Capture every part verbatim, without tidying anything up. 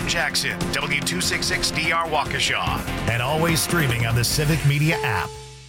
Jackson, W two sixty-six D R Waukesha, and always streaming on the Civic Media app.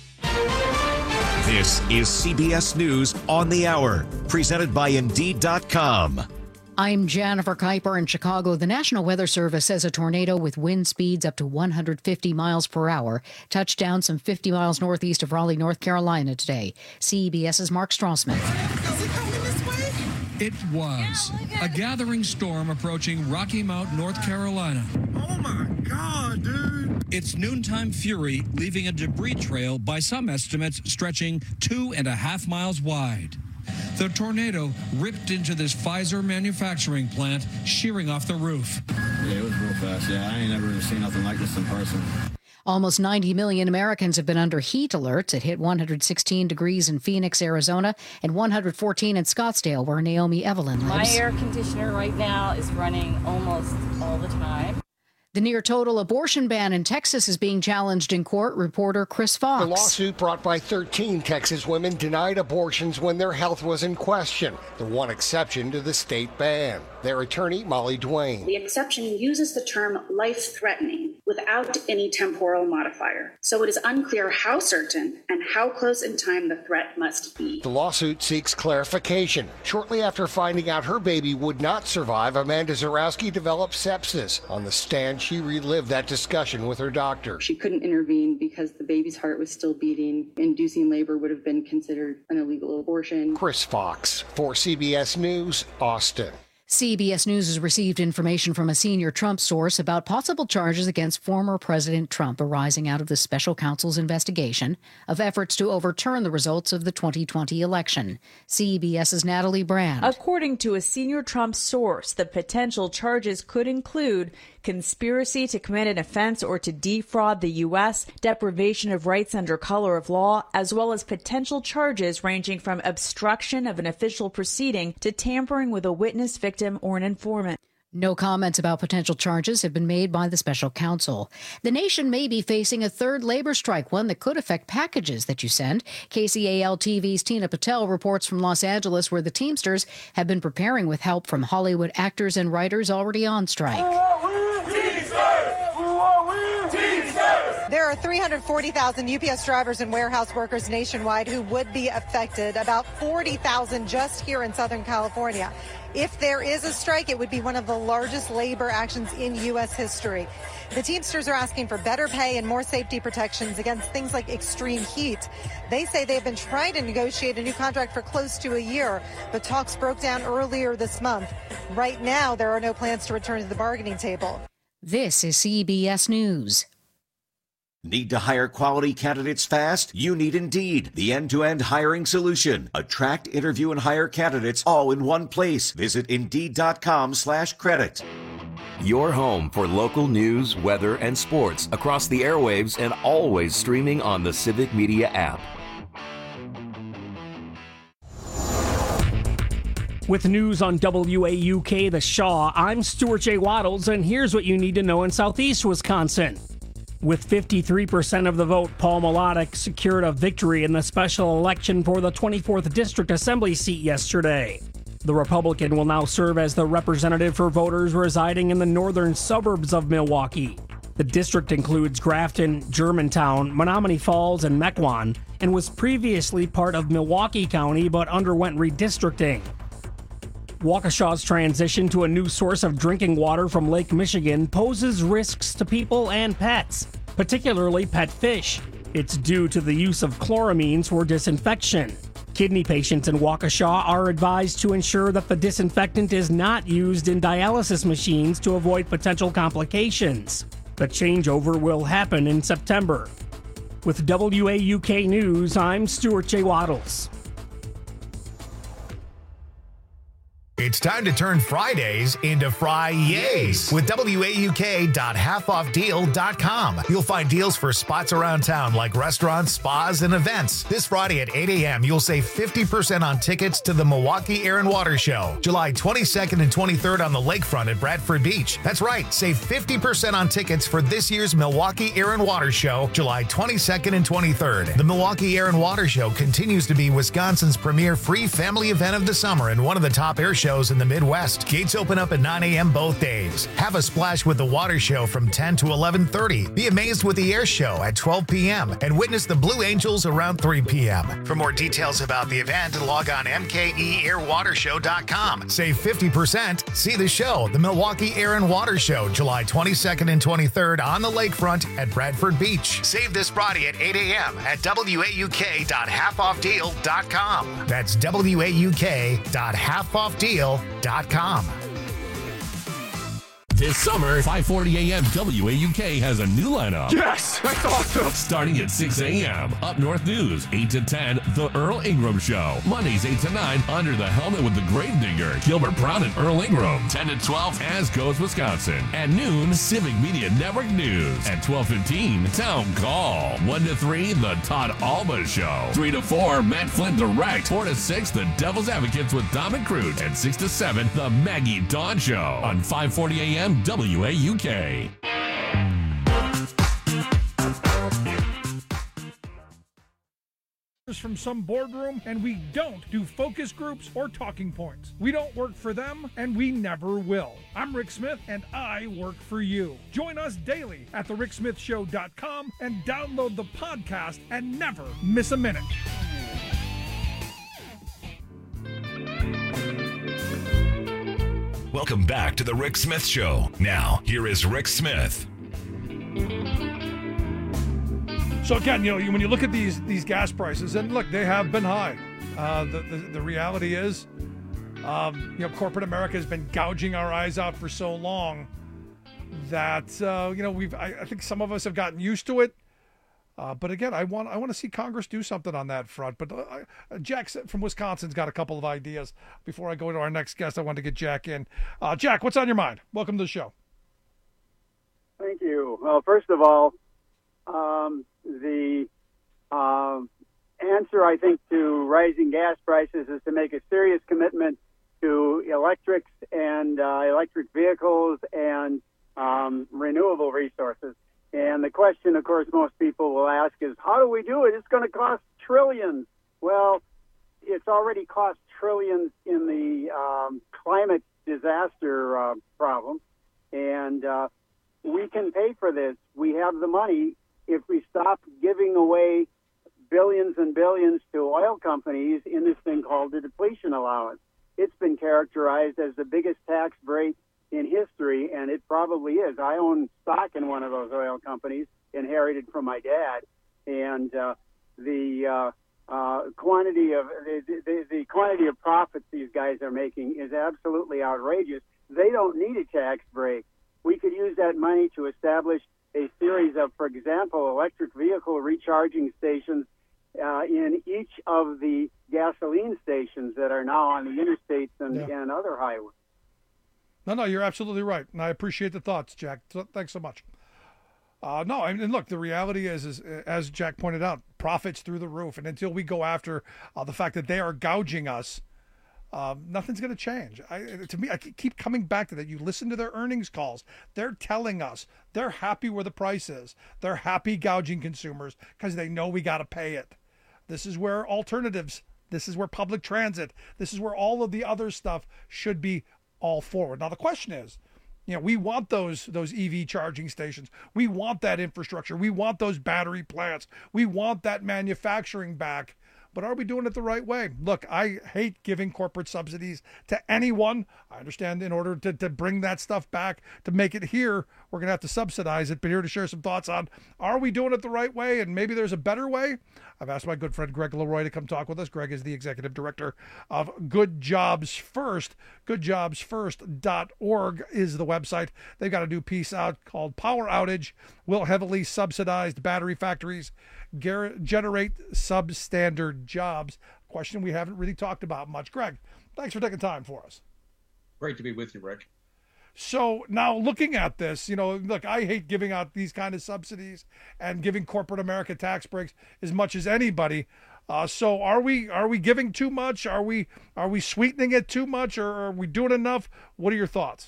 This is C B S News on the Hour, presented by Indeed dot com. I'm Jennifer Kuiper in Chicago. The National Weather Service says a tornado with wind speeds up to one hundred fifty miles per hour touched down some fifty miles northeast of Raleigh, North Carolina today. CBS's Mark Strassman. Is it coming this way? It was a gathering storm approaching Rocky Mount, North Carolina. Oh my God, dude. Its noontime fury leaving a debris trail by some estimates stretching two and a half miles wide. The tornado ripped into this Pfizer manufacturing plant, shearing off the roof. Yeah, it was real fast. Yeah, I ain't never seen nothing like this in person. Almost ninety million Americans have been under heat alerts. It hit one hundred sixteen degrees in Phoenix, Arizona, and one hundred fourteen in Scottsdale, where Naomi Evelyn lives. My air conditioner right now is running almost all the time. The near-total abortion ban in Texas is being challenged in court. Reporter Chris Fox. The lawsuit brought by thirteen Texas women denied abortions when their health was in question, the one exception to the state ban. Their attorney, Molly Duane. The exception uses the term life-threatening without any temporal modifier, so it is unclear how certain and how close in time the threat must be. The lawsuit seeks clarification. Shortly after finding out her baby would not survive, Amanda Zarowski developed sepsis. On the stand, she relived that discussion with her doctor. She couldn't intervene because the baby's heart was still beating. Inducing labor would have been considered an illegal abortion. Chris Fox for C B S News, Austin. C B S News has received information from a senior Trump source about possible charges against former President Trump arising out of the special counsel's investigation of efforts to overturn the results of the twenty twenty election. CBS's Natalie Brand. According to a senior Trump source, the potential charges could include conspiracy to commit an offense or to defraud the U S, deprivation of rights under color of law, as well as potential charges ranging from obstruction of an official proceeding to tampering with a witness, victim, or an informant. No comments about potential charges have been made by the special counsel. The nation may be facing a third labor strike, one that could affect packages that you send. K C A L T V's Tina Patel reports from Los Angeles, where the Teamsters have been preparing with help from Hollywood actors and writers already on strike. There are three hundred forty thousand U P S drivers and warehouse workers nationwide who would be affected, about forty thousand just here in Southern California. If there is a strike, it would be one of the largest labor actions in U S history. The Teamsters are asking for better pay and more safety protections against things like extreme heat. They say they've been trying to negotiate a new contract for close to a year, but talks broke down earlier this month. Right now, there are no plans to return to the bargaining table. This is C B S News. Need to hire quality candidates fast? You need Indeed, the end-to-end hiring solution. Attract, interview, and hire candidates all in one place. Visit Indeed.com slash credit. Your home for local news, weather, and sports across the airwaves and always streaming on the Civic Media app. With news on W A U K The Shaw, I'm Stuart J. Waddles, and here's what you need to know in Southeast Wisconsin. With fifty-three percent of the vote, Paul Mlodek secured a victory in the special election for the twenty-fourth District Assembly seat yesterday. The Republican will now serve as the representative for voters residing in the northern suburbs of Milwaukee. The district includes Grafton, Germantown, Menominee Falls, and Mequon, and was previously part of Milwaukee County but underwent redistricting. Waukesha's transition to a new source of drinking water from Lake Michigan poses risks to people and pets, particularly pet fish. It's due to the use of chloramines for disinfection. Kidney patients in Waukesha are advised to ensure that the disinfectant is not used in dialysis machines to avoid potential complications. The changeover will happen in September. With W A U K News, I'm Stuart J. Waddles. It's time to turn Fridays into Fri-Yays with W A U K dot half off deal dot com. You'll find deals for spots around town like restaurants, spas, and events. This Friday at eight a.m., you'll save fifty percent on tickets to the Milwaukee Air and Water Show, July twenty-second and twenty-third on the lakefront at Bradford Beach. That's right, save fifty percent on tickets for this year's Milwaukee Air and Water Show, July twenty-second and twenty-third. The Milwaukee Air and Water Show continues to be Wisconsin's premier free family event of the summer and one of the top air shows shows in the Midwest. Gates open up at nine a.m. both days. Have a splash with the water show from ten to eleven thirty. Be amazed with the air show at twelve p.m. and witness the Blue Angels around three p.m. For more details about the event, log on m k e air water show dot com. Save fifty percent. See the show, the Milwaukee Air and Water Show, July twenty-second and twenty-third on the lakefront at Bradford Beach. Save this Friday at eight a.m. at w a u k dot half off deal dot com. That's w a u k dot half off deal dot com. This summer, five forty a.m. W A U K has a new lineup. Yes! That's awesome! Starting at six a.m. Up North News, eight to ten, The Earl Ingram Show. Mondays, eight to nine, Under the Helmet with the Gravedigger, Gilbert Brown and Earl Ingram. ten to twelve, As Goes Wisconsin. At noon, Civic Media Network News. At twelve fifteen, Town Call. one to three, The Todd Alba Show. three to four, Matt Flint Direct. four to six, The Devil's Advocates with Dominic Cruz. And six to seven, The Maggie Dawn Show. On five forty a.m. W A U K. From some boardroom, and we don't do focus groups or talking points. We don't work for them, and we never will. I'm Rick Smith, and I work for you. Join us daily at the rick smith show dot com and download the podcast and never miss a minute. Welcome back to the Rick Smith Show. Now, here is Rick Smith. So again, you know, when you look at these these gas prices, and look, they have been high. Uh, the, the the reality is, um, you know, corporate America has been gouging our eyes out for so long that uh, you know we've. I, I think some of us have gotten used to it. Uh, but again, I want I want to see Congress do something on that front. But uh, Jack from Wisconsin's got a couple of ideas. Before I go to our next guest, I want to get Jack in. Uh, Jack, what's on your mind? Welcome to the show. Thank you. Well, first of all, um, the uh, answer, I think, to rising gas prices is to make a serious commitment to electrics and uh, electric vehicles and um, renewable resources. And the question, of course, most people will ask is, how do we do it? It's going to cost trillions. Well, it's already cost trillions in the um, climate disaster uh, problem. And uh, we can pay for this. We have the money if we stop giving away billions and billions to oil companies in this thing called the depletion allowance. It's been characterized as the biggest tax break in history, and it probably is. I own stock in one of those oil companies, inherited from my dad, and uh, the uh, uh, quantity of the, the, the quantity of profits these guys are making is absolutely outrageous. They don't need a tax break. We could use that money to establish a series of, for example, electric vehicle recharging stations uh, in each of the gasoline stations that are now on the interstates and, yeah. and other highways. No, no, you're absolutely right, and I appreciate the thoughts, Jack. Thanks so much. Uh, no, I mean, look, the reality is, is, as Jack pointed out, profits through the roof, and until we go after uh, the fact that they are gouging us, um, nothing's going to change. I, to me, I keep coming back to that. You listen to their earnings calls; they're telling us they're happy where the price is. They're happy gouging consumers because they know we got to pay it. This is where alternatives. This is where public transit. This is where all of the other stuff should be all forward. Now the question is, you know, we want those those E V charging stations. We want that infrastructure. We want those battery plants. We want that manufacturing back. But are we doing it the right way? Look, I hate giving corporate subsidies to anyone. I understand in order to, to bring that stuff back, to make it here, we're going to have to subsidize it. But here to share some thoughts on, are we doing it the right way? And maybe there's a better way. I've asked my good friend Greg Leroy to come talk with us. Greg is the executive director of Good Jobs First. good jobs first dot org is the website. They've got a new piece out called Power Outage. Will heavily subsidized battery factories generate substandard jobs? Question we haven't really talked about much. Greg, thanks for taking time for us. Great to be with you, Rick. So now looking at this, you know, look, I hate giving out these kind of subsidies and giving corporate America tax breaks as much as anybody. Uh, so are we are we giving too much? Are we are we sweetening it too much, or are we doing enough? What are your thoughts?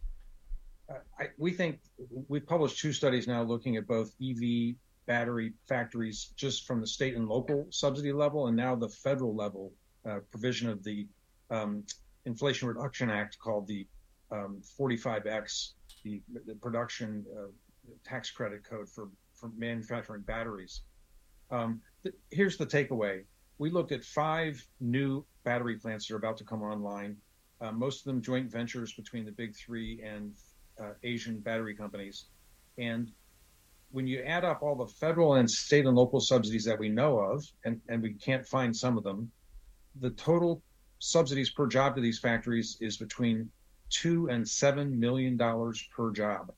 Uh, I, we think we've published two studies now looking at both E V battery factories just from the state and local subsidy level, and now the federal level uh, provision of the um, Inflation Reduction Act called the um, forty-five X, the, the production uh, tax credit code for, for manufacturing batteries. Um, th- here's the takeaway. We looked at five new battery plants that are about to come online, uh, most of them joint ventures between the big three and uh, Asian battery companies. And when you add up all the federal and state and local subsidies that we know of, and, and we can't find some of them, the total subsidies per job to these factories is between two and seven million dollars per job.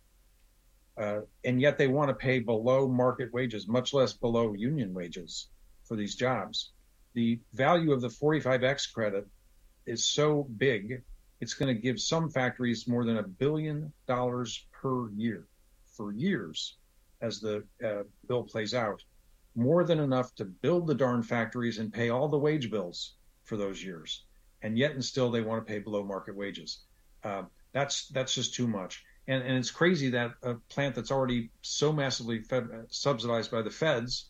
Uh, and yet they want to pay below market wages, much less below union wages for these jobs. The value of the forty-five X credit is so big, it's going to give some factories more than a billion dollars per year for years as the uh, bill plays out. More than enough to build the darn factories and pay all the wage bills for those years. And yet and still they want to pay below market wages. Uh, that's that's just too much. And, and it's crazy that a plant that's already so massively fed, uh, subsidized by the feds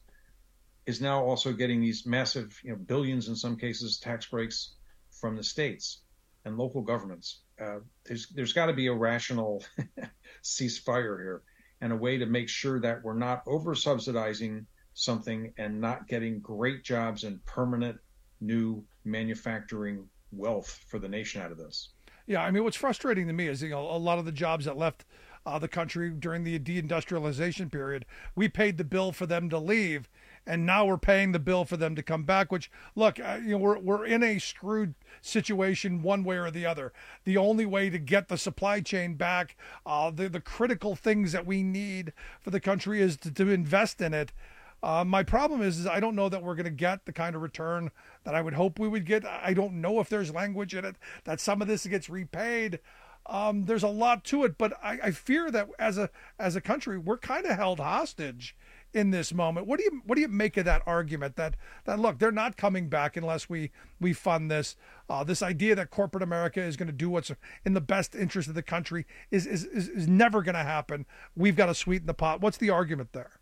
is now also getting these massive, you know, billions in some cases, tax breaks from the states and local governments. Uh, there's there's got to be a rational ceasefire here and a way to make sure that we're not over subsidizing something and not getting great jobs and permanent new manufacturing wealth for the nation out of this. Yeah, I mean, what's frustrating to me is, you know, a lot of the jobs that left uh, the country during the deindustrialization period, we paid the bill for them to leave, and now we're paying the bill for them to come back. Which, look, uh, you know, we're we're in a screwed situation one way or the other. The only way to get the supply chain back, uh, the the critical things that we need for the country, is to, to invest in it. Uh, my problem is, is I don't know that we're going to get the kind of return that I would hope we would get. I don't know if there's language in it that some of this gets repaid. Um, there's a lot to it, but I, I fear that as a as a country, we're kind of held hostage in this moment. What do you what do you make of that argument that that look, they're not coming back unless we we fund this? Uh, this idea that corporate America is going to do what's in the best interest of the country is is is, is never going to happen. We've got to sweeten the pot. What's the argument there?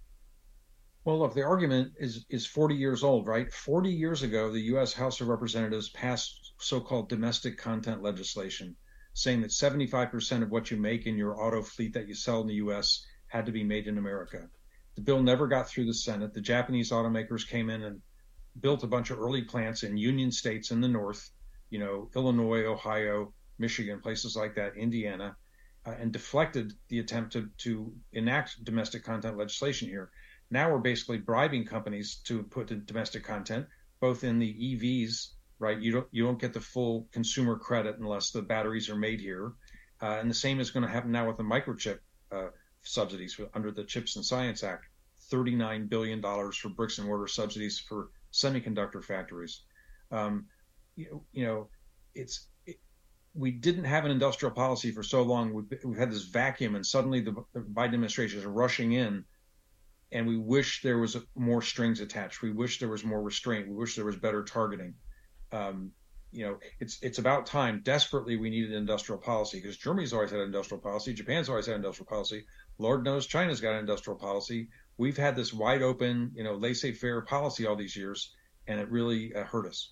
Well, look, the argument is is forty years old, right? forty years ago, the U S House of Representatives passed so-called domestic content legislation, saying that seventy-five percent of what you make in your auto fleet that you sell in the U S had to be made in America. The bill never got through the Senate. The Japanese automakers came in and built a bunch of early plants in union states in the north, you know, Illinois, Ohio, Michigan, places like that, Indiana, uh, and deflected the attempt to, to enact domestic content legislation here. Now we're basically bribing companies to put in domestic content, both in the E Vs, right? You don't you don't get the full consumer credit unless the batteries are made here, uh, and the same is going to happen now with the microchip uh, subsidies under the Chips and Science Act. thirty-nine billion dollars for bricks and mortar subsidies for semiconductor factories. Um, you, you know, it's it, we didn't have an industrial policy for so long. We've, we've had this vacuum, and suddenly the, the Biden administration is rushing in. And we wish there was more strings attached. We wish there was more restraint. We wish there was better targeting. Um, you know, it's it's about time. Desperately, we needed industrial policy because Germany's always had industrial policy. Japan's always had industrial policy. Lord knows China's got an industrial policy. We've had this wide open, you know, laissez-faire policy all these years, and it really uh, hurt us.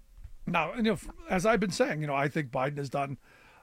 Now, you know, as I've been saying, you know, I think Biden has done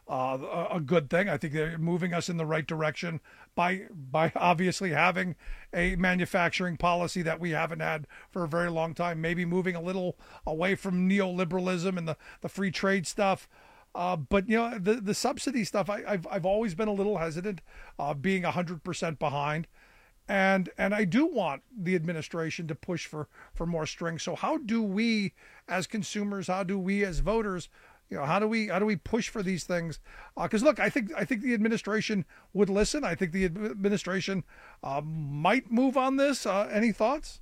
Uh, a good thing. I think they're moving us in the right direction by by obviously having a manufacturing policy that we haven't had for a very long time, maybe moving a little away from neoliberalism and the, the free trade stuff. Uh, but, you know, the, the subsidy stuff, I, I've I've always been a little hesitant, uh, being one hundred percent behind. And and I do want the administration to push for, for more strings. So how do we as consumers, how do we as voters, you know, how do we how do we push for these things? Because uh, look, I think I think the administration would listen. I think the administration uh, might move on this. Uh, any thoughts?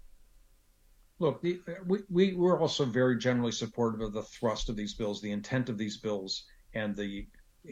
Look, the, we, we we're also very generally supportive of the thrust of these bills, the intent of these bills, and the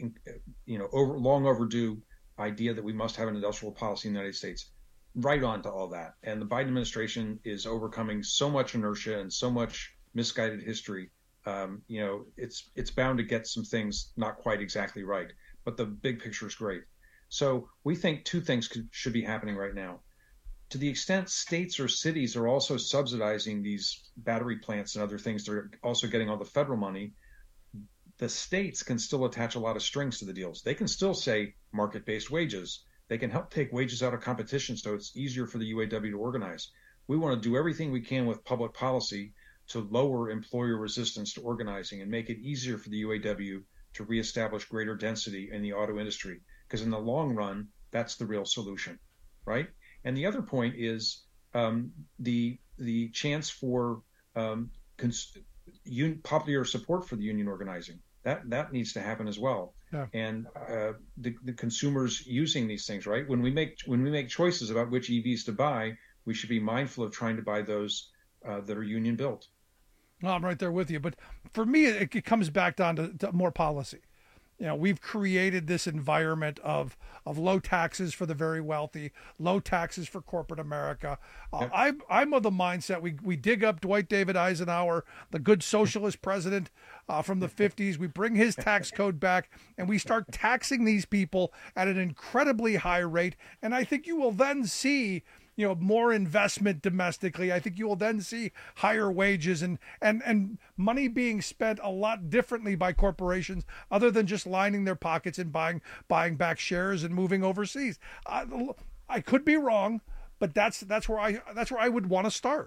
you know over, long overdue idea that we must have an industrial policy in the United States. Right on to all that. And the Biden administration is overcoming so much inertia and so much misguided history. Um, you know, it's it's bound to get some things not quite exactly right, but the big picture is great. So we think two things could, should be happening right now. To the extent states or cities are also subsidizing these battery plants and other things, they're also getting all the federal money. the states can still attach a lot of strings to the deals. They can still say market-based wages. They can help take wages out of competition so it's easier for the U A W to organize. We want to do everything we can with public policy to lower employer resistance to organizing and make it easier for the U A W to reestablish greater density in the auto industry. Because in the long run, that's the real solution, right? And the other point is um, the the chance for um, cons- un- popular support for the union organizing. That that needs to happen as well. Yeah. And uh, the, the consumers using these things, right? When we make when we make choices about which E Vs to buy, we should be mindful of trying to buy those uh, that are union built. No, I'm right there with you. But for me, it, it comes back down to, to more policy. You know, we've created this environment of of low taxes for the very wealthy, low taxes for corporate America. Uh, yep. I'm I'm of the mindset we we dig up Dwight David Eisenhower, the good socialist president uh, from the fifties. We bring his tax code back, and we start taxing these people at an incredibly high rate. And I think you will then see, you know, more investment domestically. I think you will then see higher wages and, and, and money being spent a lot differently by corporations other than just lining their pockets and buying buying back shares and moving overseas. I, I could be wrong, but that's that's where I that's where I would want to start.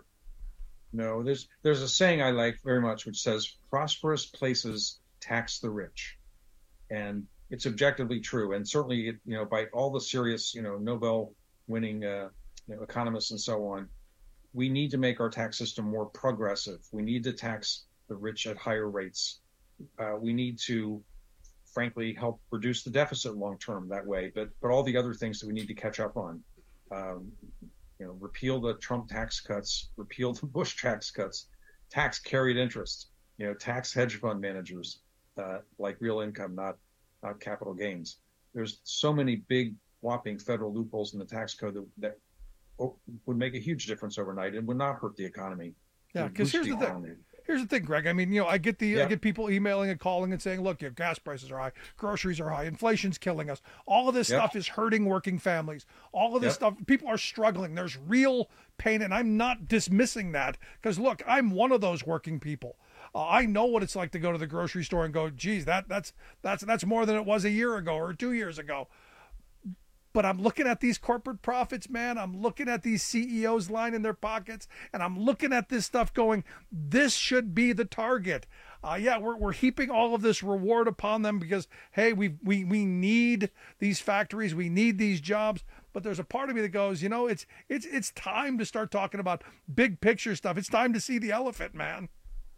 No, there's there's a saying I like very much which says prosperous places tax the rich, and it's objectively true. And certainly, it, you know, by all the serious, you know, Nobel winning uh, you know, economists and so on, we need to make our tax system more progressive. We need to tax the rich at higher rates. Uh, we need to, frankly, help reduce the deficit long term that way. But but all the other things that we need to catch up on, um, you know, repeal the Trump tax cuts, repeal the Bush tax cuts, tax carried interest, you know, tax hedge fund managers, uh, like real income, not not capital gains. There's so many big whopping federal loopholes in the tax code that, that would make a huge difference overnight and would not hurt the economy. Yeah, because here's the, the thing. Here's the thing, Greg. I mean, you know, I get the yeah. I get people emailing and calling and saying, look, your gas prices are high, groceries are high, inflation's killing us. All of this yep. stuff is hurting working families. All of this yep. stuff, people are struggling. There's real pain, and I'm not dismissing that because, look, I'm one of those working people. Uh, I know what it's like to go to the grocery store and go, geez, that that's that's that's more than it was a year ago or two years ago. But I'm looking at these corporate profits, man. I'm looking at these C E Os lining their pockets, and I'm looking at this stuff going, this should be the target. Uh, yeah, we're we're heaping all of this reward upon them because, hey, we we we need these factories, we need these jobs. But there's a part of me that goes, you know, it's it's it's time to start talking about big picture stuff. It's time to see the elephant, man.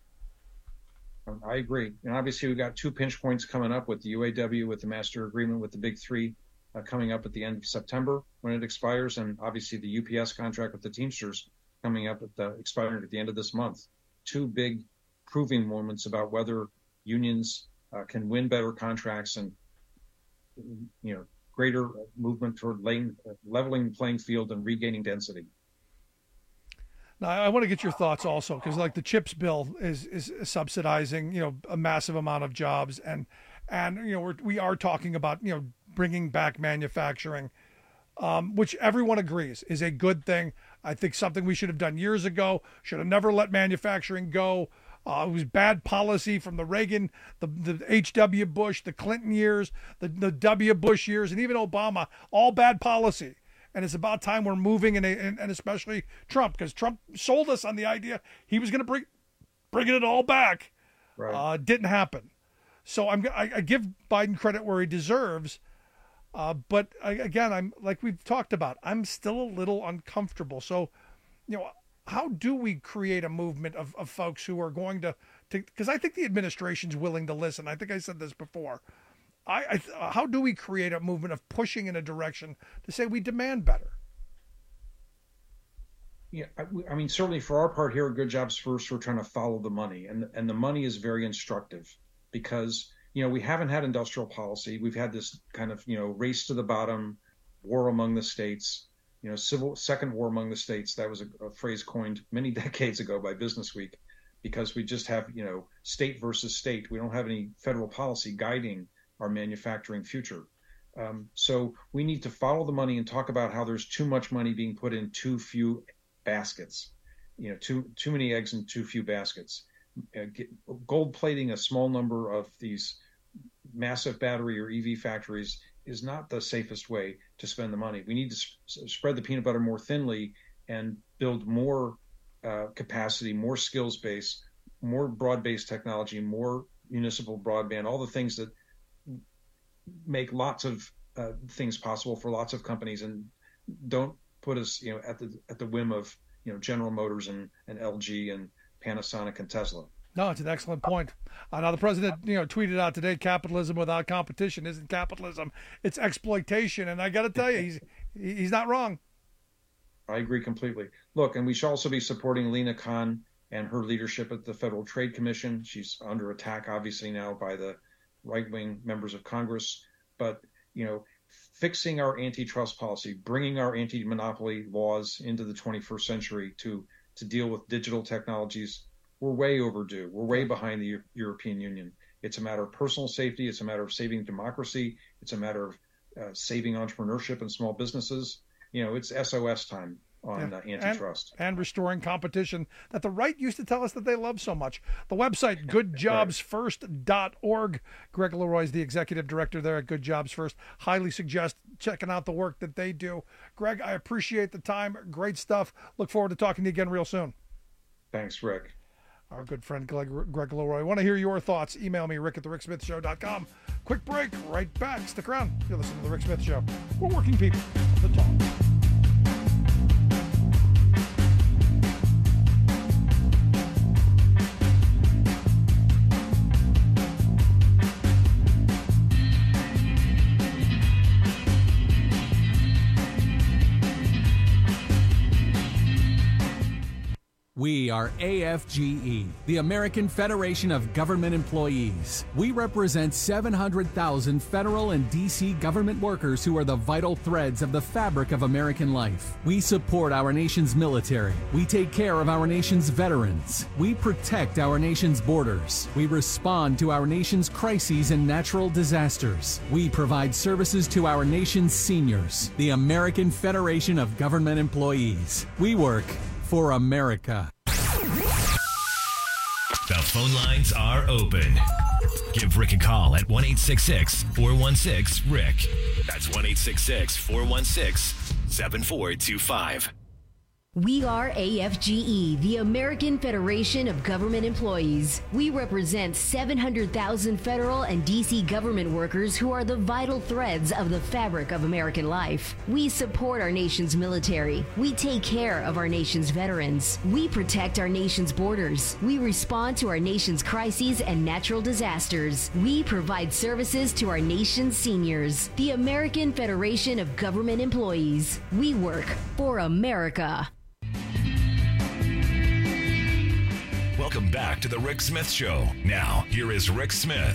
I agree. And obviously, we've got two pinch points coming up with the U A W, with the master agreement with the big three. Uh, coming up at the end of September when it expires, and obviously the U P S contract with the Teamsters coming up at the expiring at the end of this month. Two big proving moments about whether unions uh, can win better contracts and, you know, greater movement toward lane, uh, leveling the playing field and regaining density. Now, I want to get your thoughts also, because like the CHIPS bill is is subsidizing, you know, a massive amount of jobs, and and you know we're, we are talking about, you know, bringing back manufacturing, um, which everyone agrees is a good thing. I think something we should have done years ago. Should have never let manufacturing go. Uh, it was bad policy from the Reagan, the, the H W Bush, the Clinton years, the, the W Bush years, and even Obama. All bad policy. And it's about time we're moving, and and, and especially Trump, because Trump sold us on the idea he was going to bring bringing it all back. Right. Uh, didn't happen. So I'm I, I give Biden credit where he deserves. Uh, but I, again, I'm like we've talked about, I'm still a little uncomfortable. So, you know, how do we create a movement of, of folks who are going to, because I think the administration's willing to listen. I think I said this before. I, I how do we create a movement of pushing in a direction to say we demand better? Yeah, I, I mean, certainly for our part here at Good Jobs First, we're trying to follow the money, and and the money is very instructive because, you know, we haven't had industrial policy. We've had this kind of, you know, race to the bottom, war among the states, you know, civil second war among the states. That was a, a phrase coined many decades ago by Business Week, because we just have, you know, state versus state. We don't have any federal policy guiding our manufacturing future. Um, so we need to follow the money and talk about how there's too much money being put in too few baskets, you know, too too many eggs in too few baskets. uh, get, gold plating a small number of these massive battery or E V factories is not the safest way to spend the money. We need to sp- spread the peanut butter more thinly and build more uh, capacity, more skills base, more broad-based technology, more municipal broadband, all the things that make lots of uh, things possible for lots of companies, and don't put us, you know, at the at the whim of, you know, General Motors and, and L G and Panasonic and Tesla. No, it's an excellent point. Uh, now, the president, you know, tweeted out today, capitalism without competition isn't capitalism. It's exploitation. And I got to tell you, he's he's not wrong. I agree completely. Look, and we should also be supporting Lena Khan and her leadership at the Federal Trade Commission. She's under attack, obviously, now by the right-wing members of Congress. But, you know, fixing our antitrust policy, bringing our anti-monopoly laws into the twenty-first century to to deal with digital technologies, we're way overdue. We're way behind the European Union. It's a matter of personal safety. It's a matter of saving democracy. It's a matter of uh, saving entrepreneurship and small businesses. You know, it's S O S time on yeah. uh, antitrust. And, and restoring competition that the right used to tell us that they love so much. The website, good jobs first dot org. Greg Leroy is the executive director there at Good Jobs First. Highly suggest checking out the work that they do. Greg, I appreciate the time. Great stuff. Look forward to talking to you again real soon. Thanks, Rick. Our good friend Greg, Greg Leroy. I want to hear your thoughts. Email me, rick at the rick smith show dot com. Quick break, right back. Stick around. You're listening to The Rick Smith Show. We're working people. The talk. We are A F G E, the American Federation of Government Employees. We represent seven hundred thousand federal and D C government workers who are the vital threads of the fabric of American life. We support our nation's military. We take care of our nation's veterans. We protect our nation's borders. We respond to our nation's crises and natural disasters. We provide services to our nation's seniors. The American Federation of Government Employees. We work for America. The phone lines are open. Give Rick a call at one eight six six, four one six, Rick. That's one eight six six, four one six, seven four two five. We are A F G E, the American Federation of Government Employees. We represent seven hundred thousand federal and D C government workers who are the vital threads of the fabric of American life. We support our nation's military. We take care of our nation's veterans. We protect our nation's borders. We respond to our nation's crises and natural disasters. We provide services to our nation's seniors. The American Federation of Government Employees. We work for America. Welcome back to the Rick Smith Show. Now, here is Rick Smith.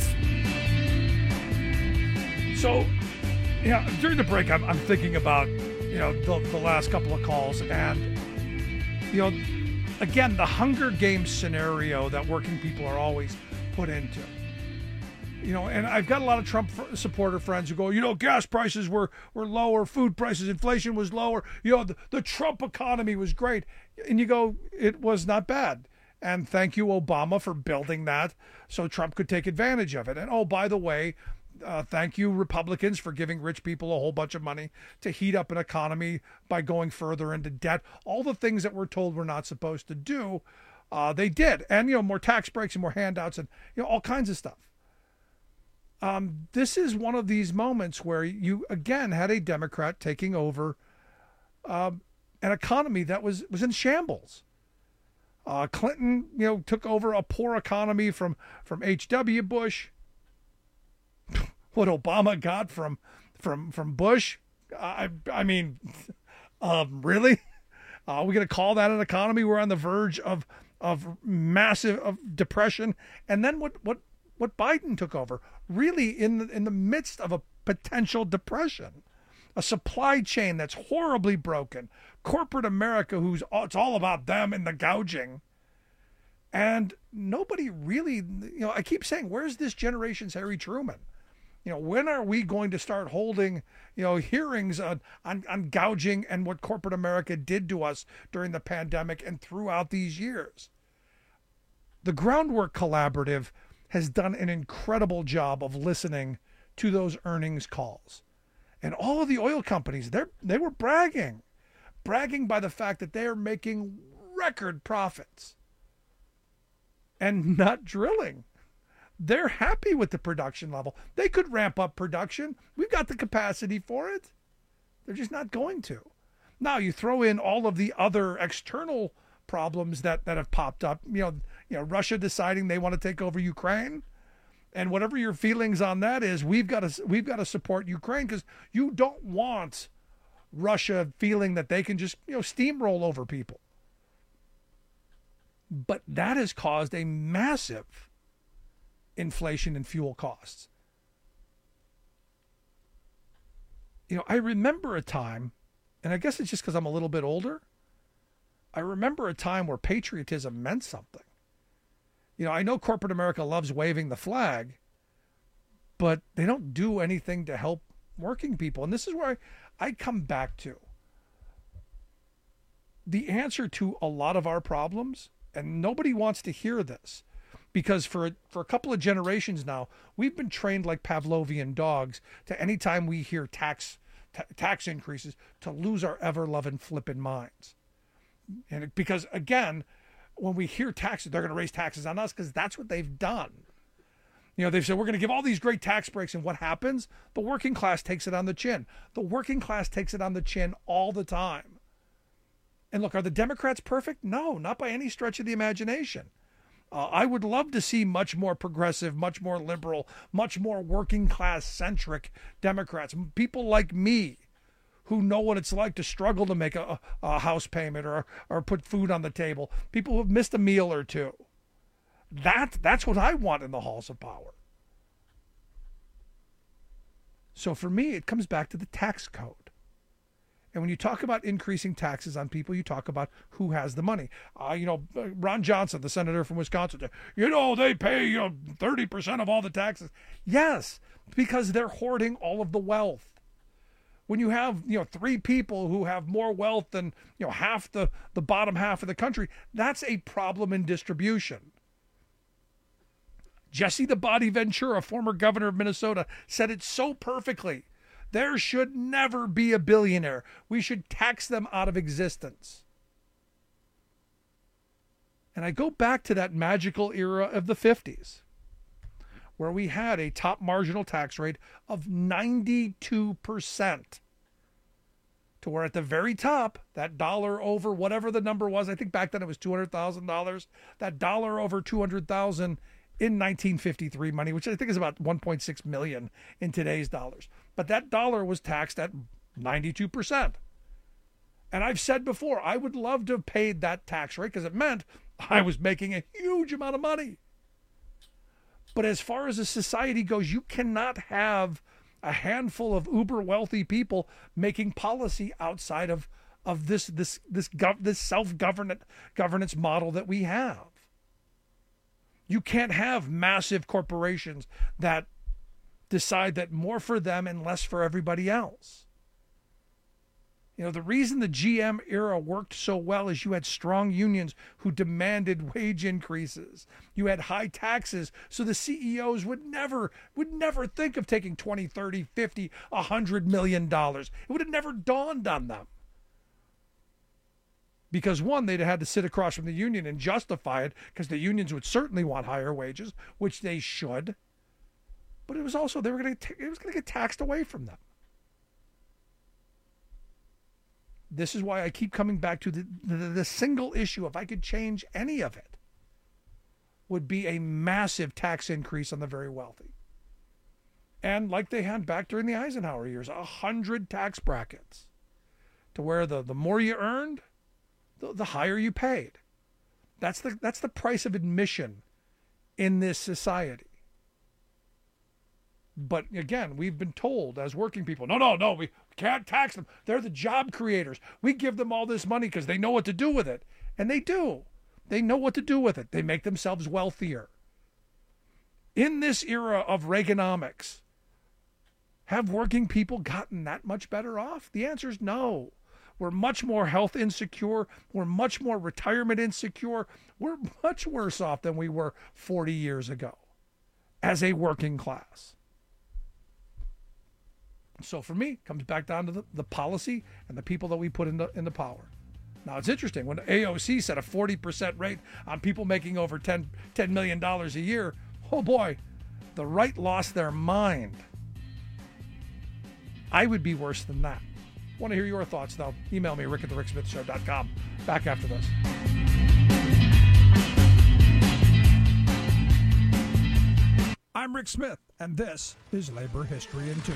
So, you know, during the break, I'm, I'm thinking about, you know, the, the last couple of calls. And, you know, again, the Hunger Games scenario that working people are always put into. You know, and I've got a lot of Trump supporter friends who go, you know, gas prices were, were lower, food prices, inflation was lower. You know, the, the Trump economy was great. And you go, it was not bad. And thank you, Obama, for building that so Trump could take advantage of it. And, oh, by the way, uh, thank you, Republicans, for giving rich people a whole bunch of money to heat up an economy by going further into debt. All the things that we're told we're not supposed to do, uh, they did. And, you know, more tax breaks and more handouts and, you know, all kinds of stuff. Um, this is one of these moments where you, again, had a Democrat taking over um, an economy that was, was in shambles. Uh, Clinton, you know, took over a poor economy from, from H W Bush. What Obama got from from from Bush, I I mean, um, really? Are uh, we going to call that an economy? We're on the verge of of massive of depression, and then what what what Biden took over, really in the, in the midst of a potential depression, a supply chain that's horribly broken. Corporate America, who's it's all about them and the gouging, and nobody really, you know, I keep saying, where's this generation's Harry Truman? You know, when are we going to start holding, you know, hearings on, on, on gouging and what corporate America did to us during the pandemic and throughout these years? The Groundwork Collaborative has done an incredible job of listening to those earnings calls. And all of the oil companies, they they were bragging, bragging by the fact that they are making record profits and not drilling. They're happy with the production level. They could ramp up production. We've got the capacity for it. They're just not going to. Now you throw in all of the other external problems that, that have popped up. You know, you know, Russia deciding they want to take over Ukraine, and whatever your feelings on that is, we've got to we've got to support Ukraine, because you don't want Russia feeling that they can just, you know, steamroll over people. But that has caused a massive inflation in fuel costs. You know, I remember a time, and I guess it's just because I'm a little bit older, I remember a time where patriotism meant something. You know, I know corporate America loves waving the flag, but they don't do anything to help working people. And this is where I, I come back to. The answer to a lot of our problems, and nobody wants to hear this, because for, for a couple of generations now, we've been trained like Pavlovian dogs to anytime we hear tax t- tax increases to lose our ever-loving flippin' minds. And it, because, again, when we hear taxes, they're going to raise taxes on us, because that's what they've done. You know, they've said, we're going to give all these great tax breaks, and what happens? The working class takes it on the chin. The working class takes it on the chin all the time. And look, are the Democrats perfect? No, not by any stretch of the imagination. Uh, I would love to see much more progressive, much more liberal, much more working class centric Democrats. People like me, who know what it's like to struggle to make a, a house payment or or put food on the table. People who have missed a meal or two. That that's what I want in the halls of power. So for me, it comes back to the tax code. And when you talk about increasing taxes on people, you talk about who has the money. Uh, you know, Ron Johnson, the senator from Wisconsin, you know, they pay, you know, thirty percent of all the taxes. Yes, because they're hoarding all of the wealth. When you have, you know, three people who have more wealth than, you know, half the, the bottom half of the country, that's a problem in distribution. Jesse the Body Ventura, former governor of Minnesota, said it so perfectly. There should never be a billionaire. We should tax them out of existence. And I go back to that magical era of the fifties, where we had a top marginal tax rate of ninety-two percent. To where at the very top, that dollar over whatever the number was, I think back then it was two hundred thousand dollars, that dollar over two hundred thousand dollars in nineteen fifty-three money, which I think is about one point six million dollars in today's dollars. But that dollar was taxed at ninety-two percent. And I've said before, I would love to have paid that tax rate, because it meant I was making a huge amount of money. But as far as a society goes, you cannot have a handful of uber wealthy people making policy outside of, of this this this gov- this self-governance governance model that we have. You can't have massive corporations that decide that more for them and less for everybody else. You know, the reason the G M era worked so well is you had strong unions who demanded wage increases. You had high taxes, so the C E Os would never would never think of taking twenty, thirty, fifty, one hundred million dollars. It would have never dawned on them. Because one, they'd have had to sit across from the union and justify it, because the unions would certainly want higher wages, which they should. But it was also, they were going to it was going to get taxed away from them. This is why I keep coming back to the, the, the single issue, if I could change any of it, would be a massive tax increase on the very wealthy. And like they had back during the Eisenhower years, a hundred tax brackets, to where the, the more you earned, the, the higher you paid. That's the that's the price of admission in this society. But again, we've been told as working people, no, no, no, we can't tax them. They're the job creators. We give them all this money because they know what to do with it. And they do. They know what to do with it. They make themselves wealthier. In this era of Reaganomics, have working people gotten that much better off? The answer is no. We're much more health insecure. We're much more retirement insecure. We're much worse off than we were forty years ago as a working class. So for me, it comes back down to the, the policy and the people that we put into, into power. Now, it's interesting. When A O C set a forty percent rate on people making over ten, ten million dollars a year, oh boy, the right lost their mind. I would be worse than that. Want to hear your thoughts, though? Email me, rick at the rick smith show dot com. Back after this. I'm Rick Smith, and this is Labor History in Two.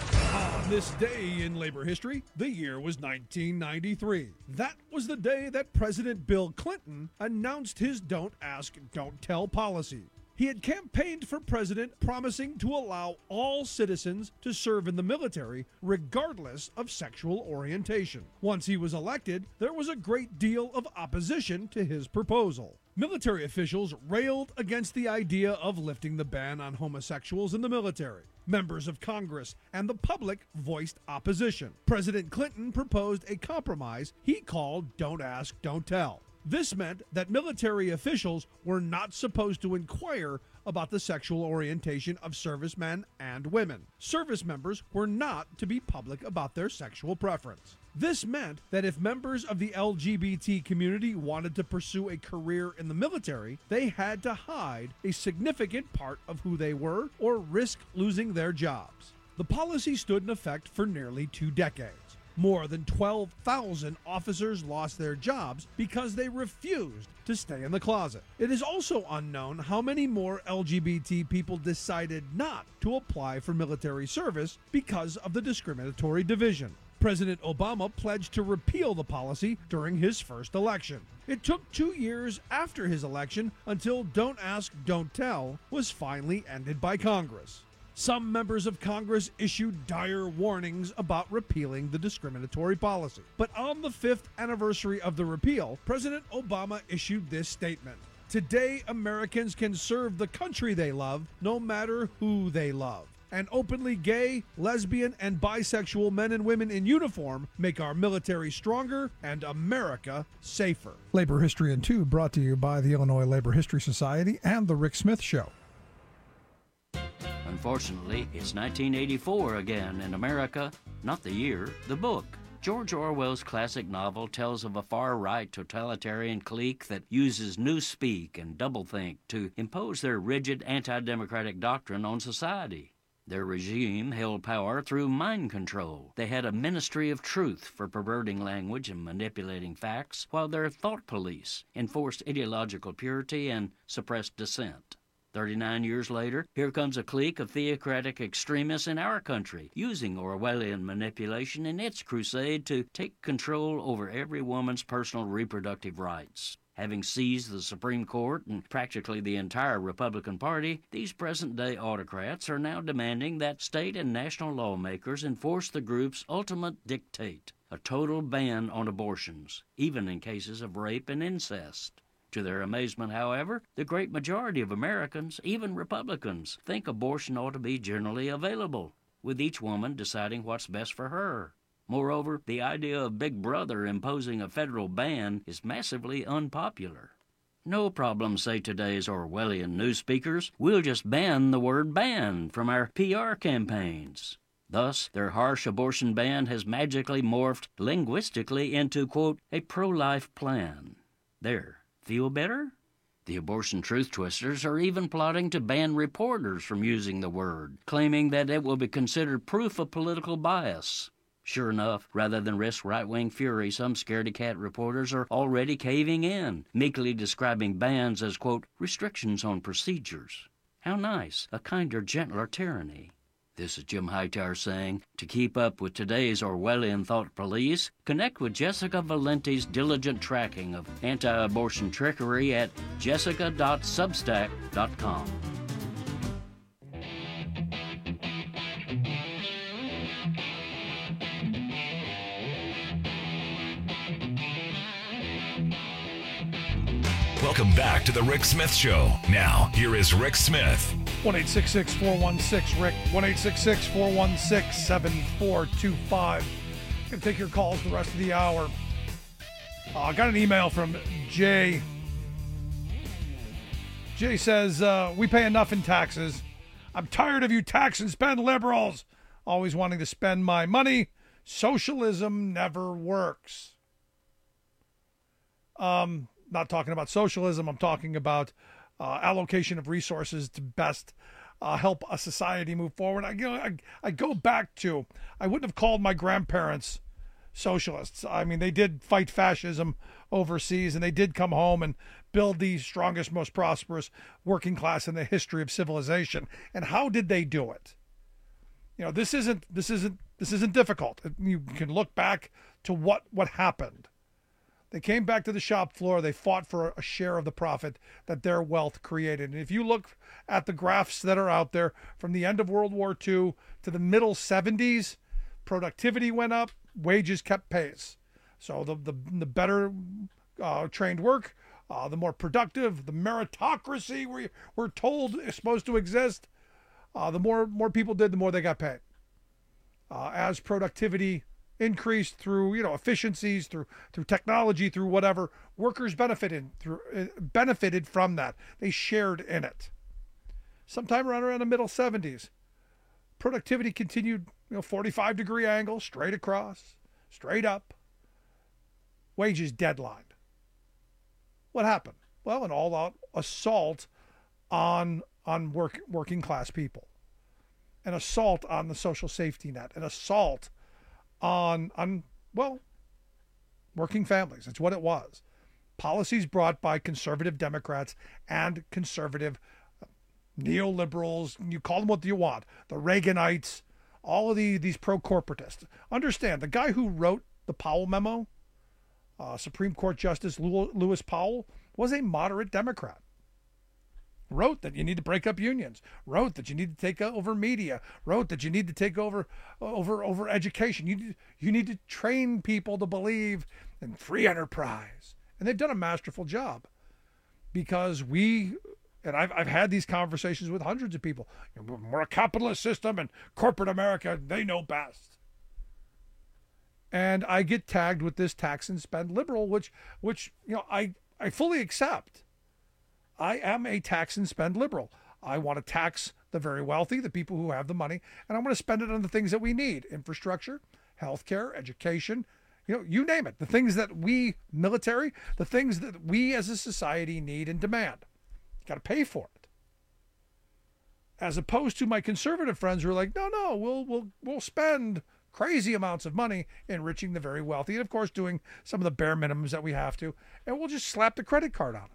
On this day in labor history, the year was nineteen ninety-three. That was the day that President Bill Clinton announced his Don't Ask, Don't Tell policy. He had campaigned for president, promising to allow all citizens to serve in the military, regardless of sexual orientation. Once he was elected, there was a great deal of opposition to his proposal. Military officials railed against the idea of lifting the ban on homosexuals in the military. Members of Congress and the public voiced opposition. President Clinton proposed a compromise he called Don't Ask, Don't Tell. This meant that military officials were not supposed to inquire about the sexual orientation of servicemen and women. Service members were not to be public about their sexual preference. This meant that if members of the L G B T community wanted to pursue a career in the military, they had to hide a significant part of who they were or risk losing their jobs. The policy stood in effect for nearly two decades. More than twelve thousand officers lost their jobs because they refused to stay in the closet. It is also unknown how many more L G B T people decided not to apply for military service because of the discriminatory division. President Obama pledged to repeal the policy during his first election. It took two years after his election until Don't Ask, Don't Tell was finally ended by Congress. Some members of Congress issued dire warnings about repealing the discriminatory policy. But on the fifth anniversary of the repeal, President Obama issued this statement: "Today, Americans can serve the country they love, no matter who they love. And openly gay, lesbian, and bisexual men and women in uniform make our military stronger and America safer." Labor History in Two, brought to you by the Illinois Labor History Society and The Rick Smith Show. Unfortunately, it's nineteen eighty-four again in America, not the year, the book. George Orwell's classic novel tells of a far-right totalitarian clique that uses newspeak and doublethink to impose their rigid anti-democratic doctrine on society. Their regime held power through mind control. They had a ministry of truth for perverting language and manipulating facts, while their thought police enforced ideological purity and suppressed dissent. Thirty-nine years later, here comes a clique of theocratic extremists in our country, using Orwellian manipulation in its crusade to take control over every woman's personal reproductive rights. Having seized the Supreme Court and practically the entire Republican Party, these present-day autocrats are now demanding that state and national lawmakers enforce the group's ultimate dictate, a total ban on abortions, even in cases of rape and incest. To their amazement, however, the great majority of Americans, even Republicans, think abortion ought to be generally available, with each woman deciding what's best for her. Moreover, the idea of Big Brother imposing a federal ban is massively unpopular. No problem, say today's Orwellian newspeakers. We'll just ban the word ban from our P R campaigns. Thus, their harsh abortion ban has magically morphed linguistically into, quote, a pro-life plan. There. Feel better? The abortion truth twisters are even plotting to ban reporters from using the word, claiming that it will be considered proof of political bias. Sure enough, rather than risk right-wing fury, some scaredy-cat reporters are already caving in, meekly describing bans as, quote, restrictions on procedures. How nice, a kinder, gentler tyranny. This is Jim Hightower saying, to keep up with today's Orwellian thought police, connect with Jessica Valenti's diligent tracking of anti-abortion trickery at jessica dot substack dot com. Welcome back to the Rick Smith Show. Now, here is Rick Smith. one eight six six, four one six, R I C K, one eight six six, four one six, seven four two five. Gonna take your calls the rest of the hour. Uh, I got an email from Jay. Jay says, uh, we pay enough in taxes. I'm tired of you tax and spend liberals. Always wanting to spend my money. Socialism never works. Um, not talking about socialism. I'm talking about uh, allocation of resources to best uh, help a society move forward. I, you know, I, I go back to, I wouldn't have called my grandparents socialists. I mean, they did fight fascism overseas, and they did come home and build the strongest, most prosperous working class in the history of civilization. And how did they do it? You know, this isn't this isn't this isn't difficult. You can look back to what what happened. They came back to the shop floor. They fought for a share of the profit that their wealth created. And if you look at the graphs that are out there from the end of World War Two to the middle seventies, productivity went up, wages kept pace. So the the, the better uh, trained work, uh, the more productive, the meritocracy we, we're told is supposed to exist, uh, the more, more people did, the more they got paid. Uh, as productivity increased through, you know, efficiencies, through through technology, through whatever, workers benefited through uh, benefited from that. They shared in it. Sometime around around the middle seventies, productivity continued, you know, forty-five degree angle, straight across, straight up. Wages deadlined. What happened? Well, an all-out assault on on work, working class people, an assault on the social safety net, an assault on on well, working families. That's what it was. Policies brought by conservative Democrats and conservative neoliberals. You call them what you want. The Reaganites, all of the these pro-corporatists. Understand, the guy who wrote the Powell memo, uh, Supreme Court Justice Lewis Powell, was a moderate Democrat. Wrote that you need to break up unions. Wrote that you need to take over media. Wrote that you need to take over over over education. You you need to train people to believe in free enterprise. And they've done a masterful job, because we, and I've I've had these conversations with hundreds of people. We're a capitalist system, and corporate America, they know best. And I get tagged with this tax and spend liberal, which which you know I I fully accept. I am a tax and spend liberal. I want to tax the very wealthy, the people who have the money, and I want to spend it on the things that we need: infrastructure, healthcare, education, you know, you name it. The things that we, military, the things that we as a society need and demand. You got to pay for it. As opposed to my conservative friends who are like, no, no, we'll we'll we'll spend crazy amounts of money enriching the very wealthy, and of course doing some of the bare minimums that we have to, and we'll just slap the credit card on it.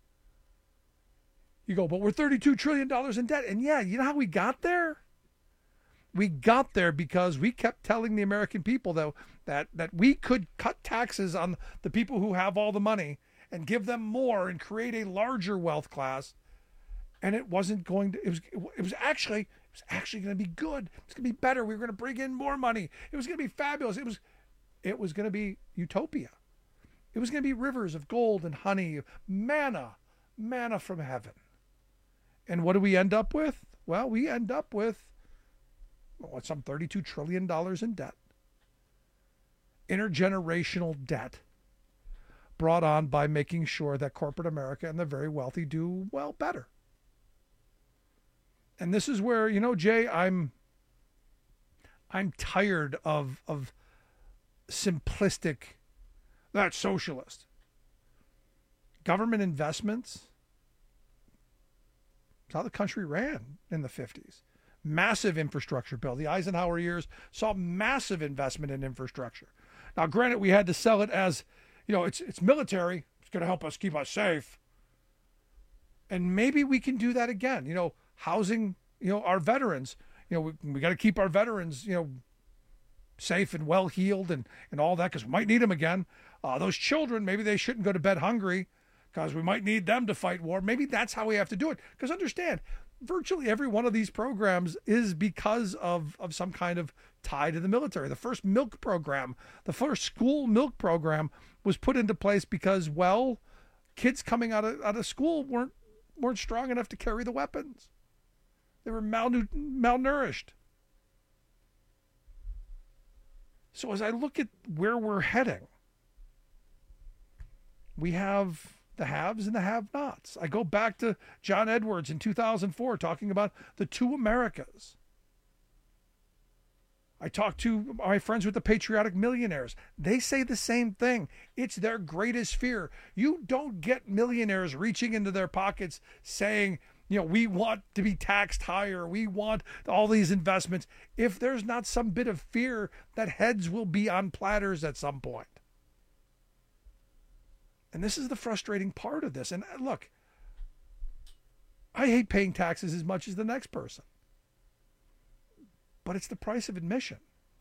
You go, but we're thirty-two trillion dollars in debt. And yeah, you know how we got there? We got there because we kept telling the American people, though, that, that we could cut taxes on the people who have all the money and give them more and create a larger wealth class. And it wasn't going to, it was, it was actually, it was actually going to be good. It's going to be better. We were going to bring in more money. It was going to be fabulous. It was, it was going to be utopia. It was going to be rivers of gold and honey, manna, manna from heaven. And what do we end up with? Well, we end up with what, some thirty-two trillion dollars in debt. Intergenerational debt brought on by making sure that corporate America and the very wealthy do, well, better. And this is where, you know, Jay, I'm I'm tired of of simplistic, that's socialist. Government investments, it's how the country ran in the fifties. Massive infrastructure bill. The Eisenhower years saw massive investment in infrastructure. Now, granted, we had to sell it as, you know, it's it's military. It's going to help us keep us safe. And maybe we can do that again. You know, housing, you know, our veterans. You know, we, we got to keep our veterans, you know, safe and well-heeled and, and all that, because we might need them again. Uh, those children, maybe they shouldn't go to bed hungry, because we might need them to fight war. Maybe that's how we have to do it. Because understand, virtually every one of these programs is because of, of some kind of tie to the military. The first milk program, the first school milk program was put into place because, well, kids coming out of, out of school weren't, weren't strong enough to carry the weapons. They were malnu- malnourished. So as I look at where we're heading, we have the haves and the have-nots. I go back to John Edwards in two thousand four talking about the two Americas. I talk to my friends with the patriotic millionaires. They say the same thing. It's their greatest fear. You don't get millionaires reaching into their pockets saying, you know, we want to be taxed higher. We want all these investments. If there's not some bit of fear that heads will be on platters at some point. And this is the frustrating part of this. And look, I hate paying taxes as much as the next person. But it's the price of admission.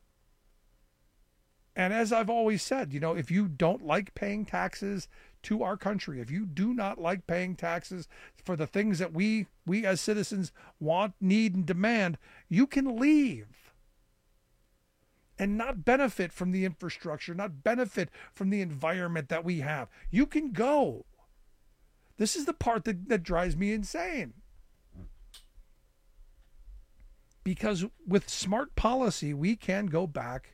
And as I've always said, you know, if you don't like paying taxes to our country, if you do not like paying taxes for the things that we we as citizens want, need, and demand, you can leave and not benefit from the infrastructure, not benefit from the environment that we have. You can go. This is the part that, that drives me insane. Because with smart policy, we can go back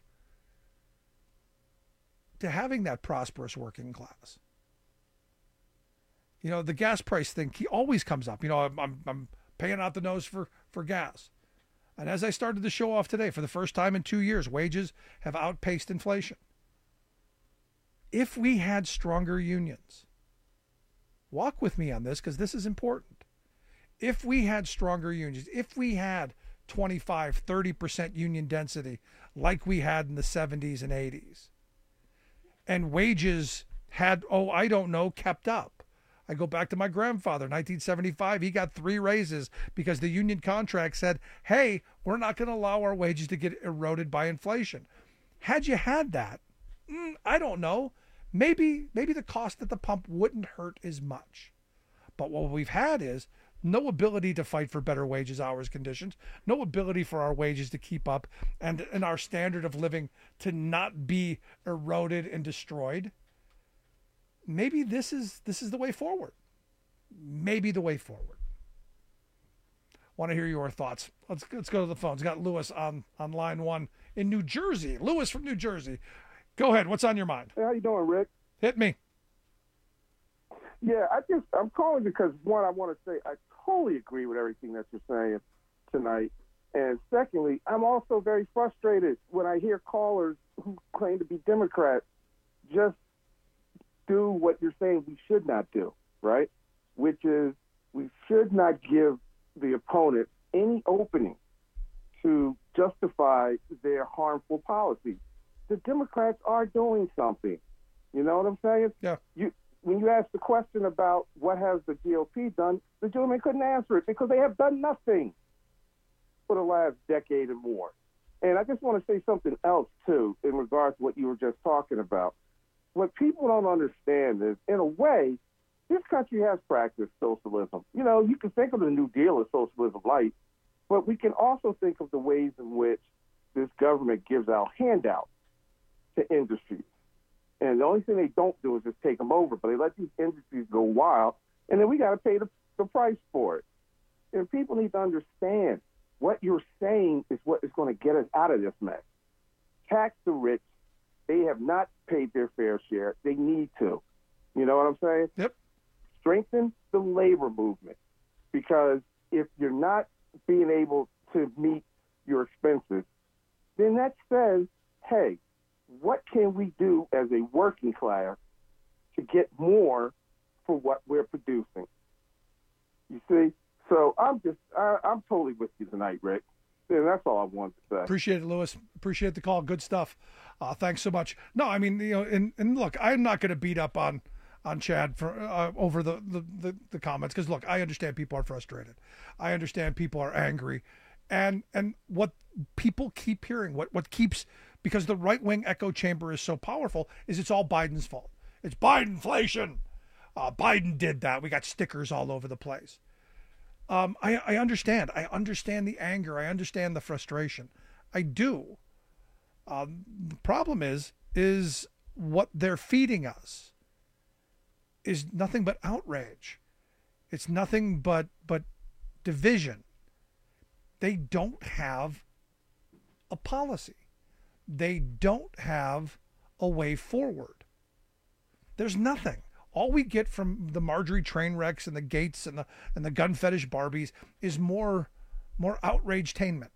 to having that prosperous working class. You know, the gas price thing always comes up. You know, I'm, I'm, I'm paying out the nose for, for gas. And as I started the show off today, for the first time in two years, wages have outpaced inflation. If we had stronger unions, walk with me on this because this is important. If we had stronger unions, if we had twenty-five, thirty percent union density like we had in the seventies and eighties, and wages had, oh, I don't know, kept up. I go back to my grandfather, nineteen seventy-five, he got three raises because the union contract said, hey, we're not going to allow our wages to get eroded by inflation. Had you had that, mm, I don't know, maybe maybe the cost at the pump wouldn't hurt as much. But what we've had is no ability to fight for better wages, hours, conditions, no ability for our wages to keep up and, and our standard of living to not be eroded and destroyed. Maybe this is this is the way forward. Maybe the way forward. Want to hear your thoughts. Let's let's go to the phones. Got Lewis on, on line one in New Jersey. Lewis from New Jersey. Go ahead. What's on your mind? Hey, how you doing, Rick? Hit me. Yeah, I just I'm calling because one, I want to say I totally agree with everything that you're saying tonight. And secondly, I'm also very frustrated when I hear callers who claim to be Democrats just do what you're saying we should not do, right? Which is we should not give the opponent any opening to justify their harmful policies. The Democrats are doing something. You know what I'm saying? Yeah. You when you ask the question about what has the G O P done, the gentleman couldn't answer it because they have done nothing for the last decade and more. And I just want to say something else, too, in regards to what you were just talking about. What people don't understand is, in a way, this country has practiced socialism. You know, you can think of the New Deal as socialism light, but we can also think of the ways in which this government gives out handouts to industries. And the only thing they don't do is just take them over, but they let these industries go wild, and then we got to pay the, the price for it. And people need to understand what you're saying is what is going to get us out of this mess. Tax the rich. They have not paid their fair share. They need to. You know what I'm saying? Yep. Strengthen the labor movement, because if you're not being able to meet your expenses, then that says, hey, what can we do as a working class to get more for what we're producing? You see? So I'm just, I, I'm totally with you tonight, Rick. And that's all I wanted to say. Appreciate it, Lewis. Appreciate the call. Good stuff. Uh, thanks so much. No, I mean, you know, and, and look, I'm not going to beat up on on Chad for uh, over the, the, the, the comments because, look, I understand people are frustrated. I understand people are angry. And and what people keep hearing, what, what keeps, because the right-wing echo chamber is so powerful, is it's all Biden's fault. It's Bidenflation. Uh, Biden did that. We got stickers all over the place. Um, I, I understand. I understand the anger. I understand the frustration. I do. Um, the problem is, is what they're feeding us is nothing but outrage. It's nothing but but division. They don't have a policy. they don't have a way forward. There's nothing. All we get from the Marjorie Trainwrecks and the Gates and the and the gun fetish Barbies is more more outrage-tainment.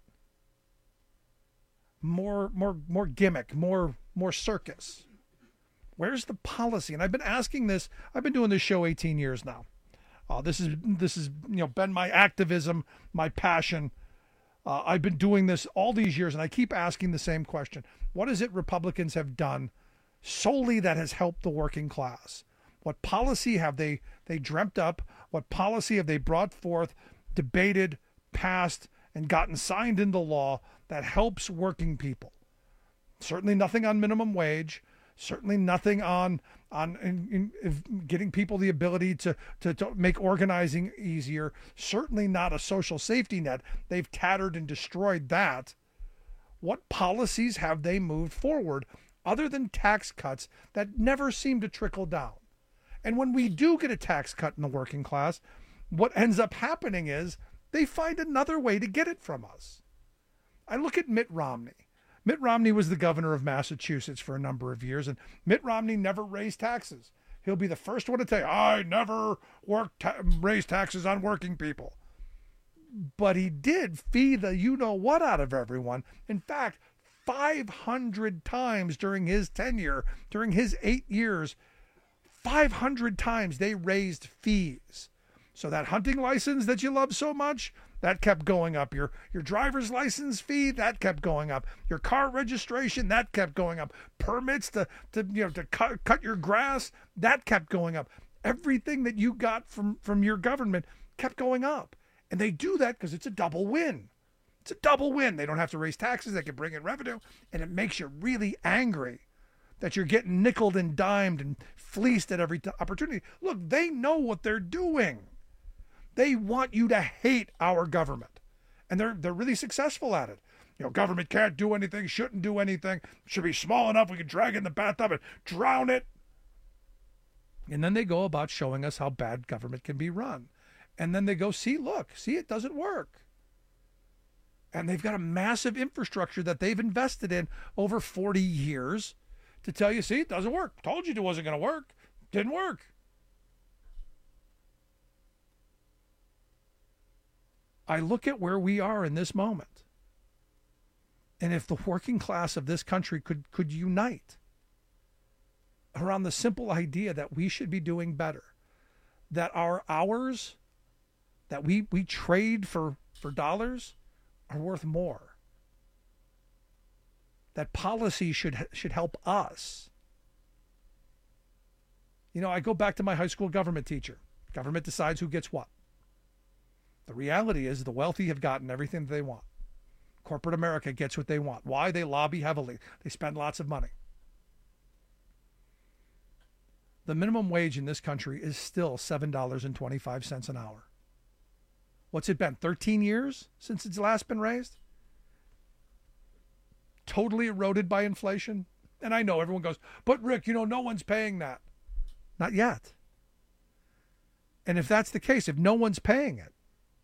More more more gimmick, more more circus. Where's the policy? And I've been asking this. I've been doing this show eighteen years now. Uh, this is this is you know been my activism, my passion. Uh, I've been doing this all these years, and I keep asking the same question: what is it Republicans have done solely that has helped the working class? What policy have they they dreamt up? What policy have they brought forth, debated, passed, and gotten signed into law that helps working people? Certainly nothing on minimum wage. Certainly nothing on on in, in getting people the ability to, to, to make organizing easier. Certainly not a social safety net. They've tattered and destroyed that. What policies have they moved forward other than tax cuts that never seem to trickle down? And when we do get a tax cut in the working class, what ends up happening is they find another way to get it from us. I look at Mitt Romney. Mitt Romney was the governor of Massachusetts for a number of years, and Mitt Romney never raised taxes. He'll be the first one to tell you, I never worked ta- raised taxes on working people. But he did fee the you-know-what out of everyone. In fact, five hundred times during his tenure, during his eight years, five hundred times they raised fees. So that hunting license that you love so much, that kept going up. Your your driver's license fee, that kept going up. Your car registration, that kept going up. Permits to, to you know to cut cut your grass, that kept going up. Everything that you got from, from your government kept going up. And they do that because it's a double win. It's a double win. They don't have to raise taxes, they can bring in revenue, and it makes you really angry that you're getting nickeled and dimed and fleeced at every t- opportunity. Look, they know what they're doing. They want you to hate our government. And they're they're really successful at it. You know, government can't do anything, shouldn't do anything, should be small enough we can drag in the bathtub and drown it. And then they go about showing us how bad government can be run. And then they go, see, look, see, it doesn't work. And they've got a massive infrastructure that they've invested in over forty years to tell you, see, it doesn't work. Told you it wasn't going to work. Didn't work. I look at where we are in this moment. And if the working class of this country could, could unite around the simple idea that we should be doing better, that our hours that we, we trade for, for dollars are worth more, that policy should should help us. You know, I go back to my high school government teacher. Government decides who gets what. The reality is the wealthy have gotten everything that they want. Corporate America gets what they want. Why? They lobby heavily. They spend lots of money. The minimum wage in this country is still seven dollars and twenty-five cents an hour. What's it been, thirteen years since it's last been raised? Totally eroded by inflation. And I know everyone goes, but Rick, you know, no one's paying that. Not yet. And if that's the case, if no one's paying it,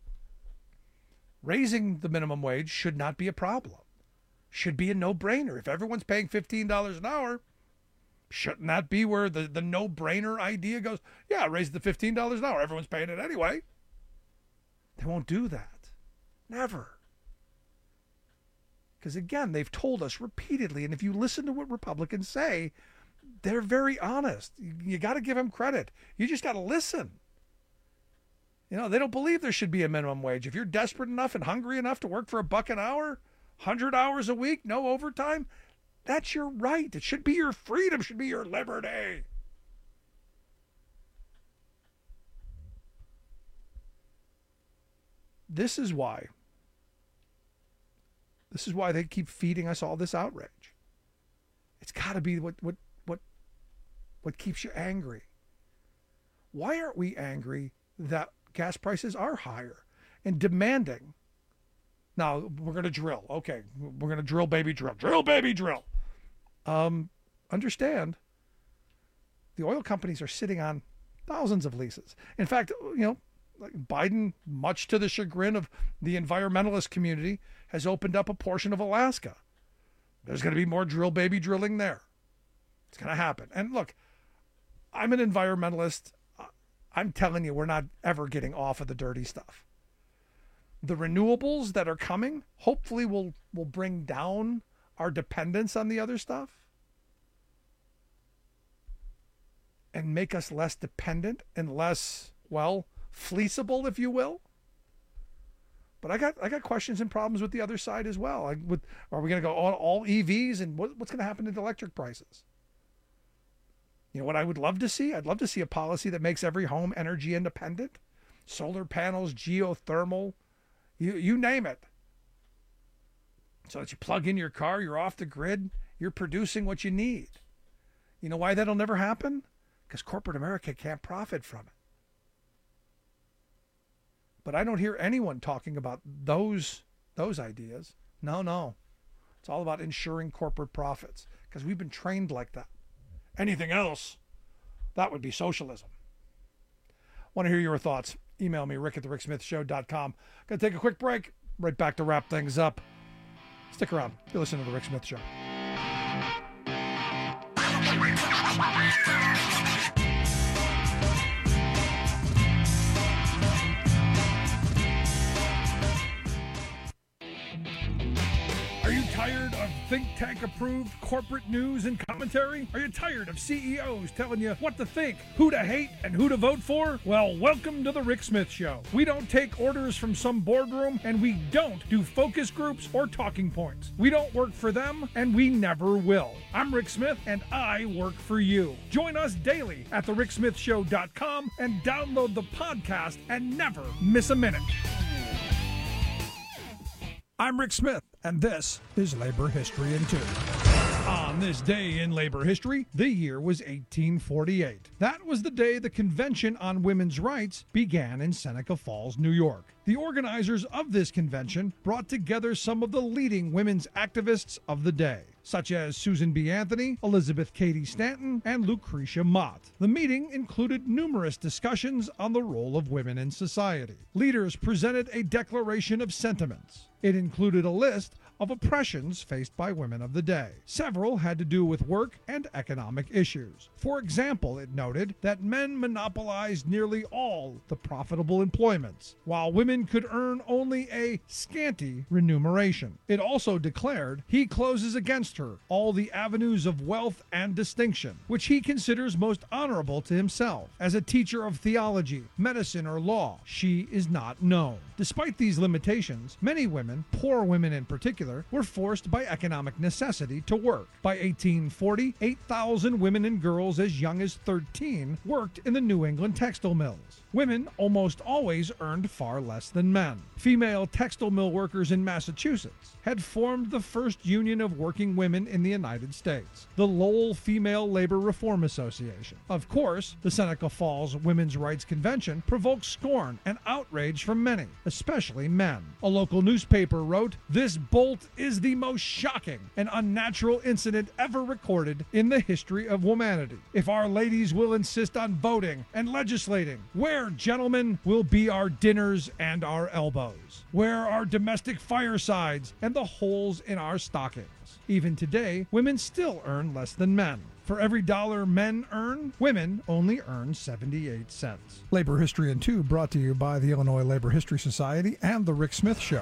raising the minimum wage should not be a problem. Should be a no-brainer. If everyone's paying fifteen dollars an hour, shouldn't that be where the, the no-brainer idea goes? Yeah, raise the fifteen dollars an hour. Everyone's paying it anyway. They won't do that. Never. Because again, they've told us repeatedly, and if you listen to what Republicans say, they're very honest. You, you got to give them credit. You just got to listen. You know, they don't believe there should be a minimum wage. If you're desperate enough and hungry enough to work for a buck an hour, one hundred hours a week, no overtime, that's your right. It should be your freedom, should be your liberty. This is why. This is why they keep feeding us all this outrage. It's got to be what what what what keeps you angry. Why aren't we angry that gas prices are higher and demanding? Now we're going to drill. Okay, we're going to drill, baby, drill, drill, baby, drill. Um, understand, the oil companies are sitting on thousands of leases. In fact, you know, like Biden, much to the chagrin of the environmentalist community, has opened up a portion of Alaska There's going to be more drill baby drilling there. It's going to happen. And look, I'm an environmentalist. I'm telling you, we're not ever getting off of the dirty stuff. The renewables that are coming, hopefully will will bring down our dependence on the other stuff and make us less dependent and less, well, fleeceable, if you will. But I got I got questions and problems with the other side as well. Like, with, are we going to go all, all E Vs, and what, what's going to happen to the electric prices? You know what I would love to see? I'd love to see a policy that makes every home energy independent. Solar panels, geothermal, you you name it. So that you plug in your car, you're off the grid, you're producing what you need. You know why that'll never happen? Because corporate America can't profit from it. But I don't hear anyone talking about those those ideas. No, no. It's all about ensuring corporate profits, because we've been trained like that. Anything else, that would be socialism. Want to hear your thoughts? Email me, rick at the rick smith show dot com. Going to take a quick break. Right back to wrap things up. Stick around. You're listening to The Rick Smith Show. Are you tired of think tank approved corporate news and commentary? Are you tired of C E Os telling you what to think, who to hate, and who to vote for? Well, welcome to the Rick Smith Show. We don't take orders from some boardroom, and we don't do focus groups or talking points. We don't work for them, and we never will. I'm Rick Smith, and I work for you. Join us daily at the rick smith show dot com and download the podcast and never miss a minute. I'm Rick Smith, and this is Labor History in Two. On this day in labor history, the year was eighteen forty-eight. That was the day the Convention on Women's Rights began in Seneca Falls, New York. The organizers of this convention brought together some of the leading women's activists of the day, such as Susan B. Anthony, Elizabeth Cady Stanton, and Lucretia Mott. The meeting included numerous discussions on the role of women in society. Leaders presented a declaration of sentiments. It included a list of oppressions faced by women of the day. Several had to do with work and economic issues. For example, it noted that men monopolized nearly all the profitable employments, while women could earn only a scanty remuneration. It also declared he closes against her all the avenues of wealth and distinction, which he considers most honorable to himself. As a teacher of theology, medicine, or law, she is not known. Despite these limitations, many women, poor women in particular, were forced by economic necessity to work. By eighteen forty, eight thousand women and girls as young as thirteen worked in the New England textile mills. Women almost always earned far less than men. Female textile mill workers in Massachusetts had formed the first union of working women in the United States, the Lowell Female Labor Reform Association. Of course, the Seneca Falls Women's Rights Convention provoked scorn and outrage from many, especially men. A local newspaper wrote, "This bolt is the most shocking and unnatural incident ever recorded in the history of humanity. If our ladies will insist on voting and legislating, where, gentlemen, will be our dinners and our elbows? Where are domestic firesides and the holes in our stockings?" Even today, women still earn less than men. For every dollar men earn, women only earn seventy-eight cents. Labor History in Two brought to you by the Illinois Labor History Society and The Rick Smith Show.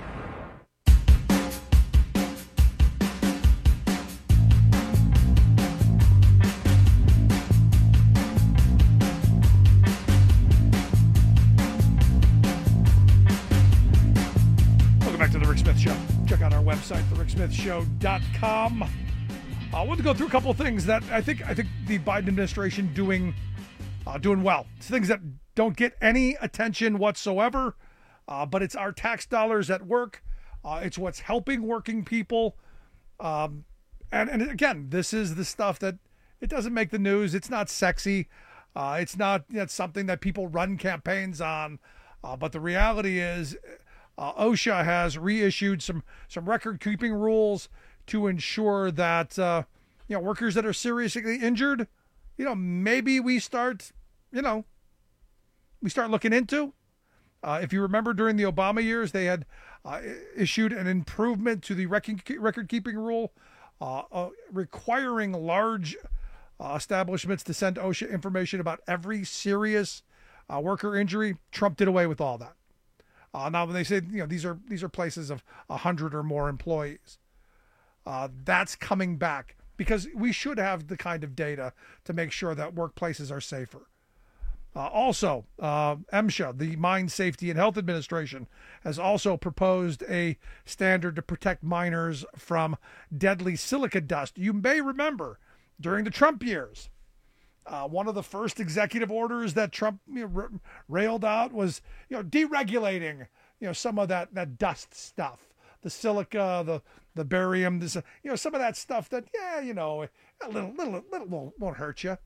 Website, the rick smith show dot com. I want to go through a couple of things that I think I think the Biden administration doing uh, doing well. It's things that don't get any attention whatsoever, uh, but it's our tax dollars at work. Uh, it's what's helping working people. Um, and, and again, this is the stuff that it doesn't make the news. It's not sexy. Uh, it's not you know, it's something that people run campaigns on. Uh, but the reality is, Uh, OSHA has reissued some some record-keeping rules to ensure that uh, you know workers that are seriously injured, you know, maybe we start, you know, we start looking into. Uh, if you remember during the Obama years, they had uh, issued an improvement to the record-keeping rule, uh, uh, requiring large uh, establishments to send OSHA information about every serious uh, worker injury. Trump did away with all that. Uh, now, when they say, you know, these are these are places of a hundred or more employees, uh, that's coming back because we should have the kind of data to make sure that workplaces are safer. Uh, also, uh, MSHA, the Mine Safety and Health Administration, has also proposed a standard to protect miners from deadly silica dust. You may remember during the Trump years, uh, one of the first executive orders that Trump you know, r- railed out was, you know, deregulating, you know, some of that, that dust stuff, the silica, the the barium, this, you know, some of that stuff that, yeah, you know, a little, little, little won't, won't hurt you.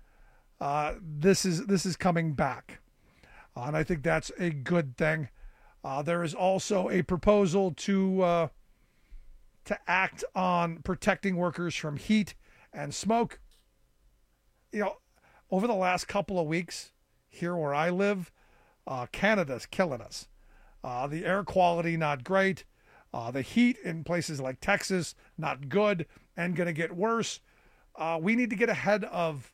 Uh, this is this is coming back, uh, and I think that's a good thing. Uh, there is also a proposal to uh, to act on protecting workers from heat and smoke. You know, over the last couple of weeks here where I live, uh, Canada's killing us. Uh, the air quality not great. Uh, the heat in places like Texas not good and going to get worse. Uh, we need to get ahead of